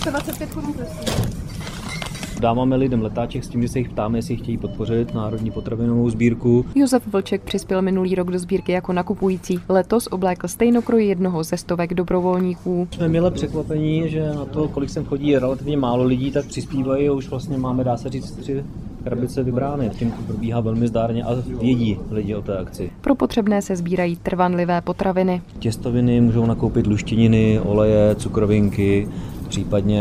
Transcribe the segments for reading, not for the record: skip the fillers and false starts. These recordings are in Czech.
25 korun, prosím. Dáváme lidem letáček s tím, že se jich ptáme, jestli chtějí podpořit národní potravinovou sbírku. Josef Vlček přispěl minulý rok do sbírky jako nakupující. Letos oblékl stejnokroj jednoho ze stovek dobrovolníků. Jsme mile překvapení, že na to, kolik sem chodí relativně málo lidí, tak přispívají a už vlastně máme, dá se říct, 3 krabice vybrány. Tím probíhá velmi zdárně a vědí lidi o té akci. Pro potřebné se sbírají trvanlivé potraviny. Těstoviny můžou nakoupit luštěniny, oleje, cukrovinky, případně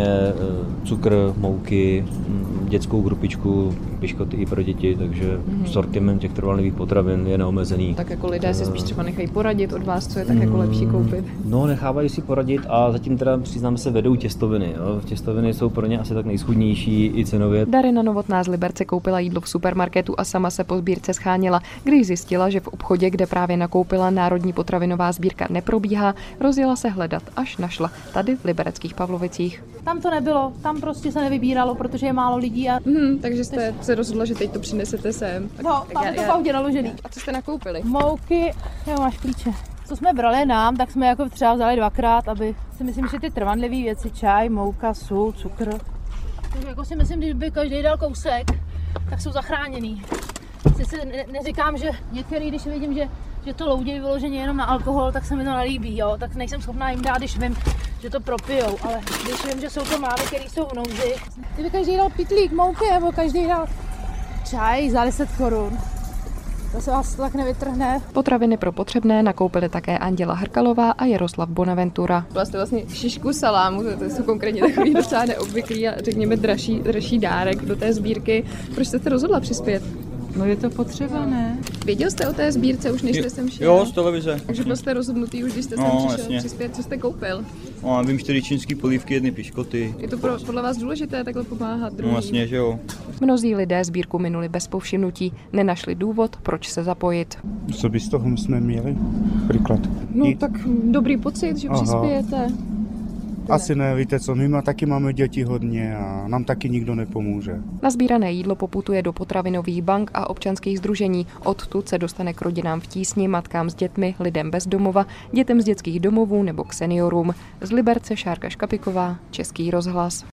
cukr, mouky, dětskou grupičku, piškoty i pro děti, takže sortiment těch trvanlivých potravin je neomezený. Tak jako lidé se spíš třeba nechají poradit od vás, co je tak jako lepší koupit? No, nechávají si poradit a zatím teda přiznám se vedou těstoviny. Jo. Těstoviny jsou pro ně asi tak nejschudnější i cenově. Darina Novotná z Liberce koupila jídlo v supermarketu a sama se po sbírce scháněla. Když zjistila, že v obchodě, kde právě nakoupila, národní potravinová sbírka neprobíhá, rozjela se hledat, až našla tady v libereckých Pavlovicích. Tam to nebylo, tam prostě se nevybíralo, protože je málo lidí a... Takže jste se rozhodla, že teď to přinesete sem. No, tam je to v autě naložený. A co jste nakoupili? Mouky, jo, máš klíče. Co jsme brali nám, tak jsme jako třeba vzali 2krát, aby si myslím, že ty trvanlivé věci, čaj, mouka, sůl, cukr. Takže jako si myslím, když by každý dal kousek, tak jsou zachráněný. Sice neříkám, že některý, když vidím, že to loudí vyloženě jenom na alkohol, tak se mi to nelíbí, jo, tak nejsem schopná jim dát, když vím, že to propijou, ale když vím, že jsou to mlády, který jsou v nouzi. Kdyby každý dal pytlík mouky, nebo každý dal čaj za 10 korun. To se vás tak nevytrhne. Potraviny pro potřebné nakoupili také Anděla Hrkalová a Jaroslav Bonaventura. Vlastně šišku salámu, to jsou konkrétně takový docela neobvyklý a řekněme dražší dárek do té sbírky. Proč jste se rozhodla přispět? No je to potřeba, ne? Věděl jste o té sbírce už, než jste sem šel? Jo, z televize. Takže byl jste rozhodnutý už, když jste sem přišel přispět. Co jste koupil? No, vím 4 čínský polívky, 1 piškoty. Je to podle vás důležité takhle pomáhat druhým? No jasně, že jo. Mnozí lidé sbírku minuli bez povšimnutí. Nenašli důvod, proč se zapojit. Co by z toho jsme měli? Příklad. No tak dobrý pocit, že přispějete. Asi ne, víte co, my taky máme děti hodně a nám taky nikdo nepomůže. Nasbírané jídlo poputuje do potravinových bank a občanských sdružení. Odtud se dostane k rodinám v tísni, matkám s dětmi, lidem bez domova, dětem z dětských domovů nebo k seniorům. Z Liberce Šárka Škapiková, Český rozhlas.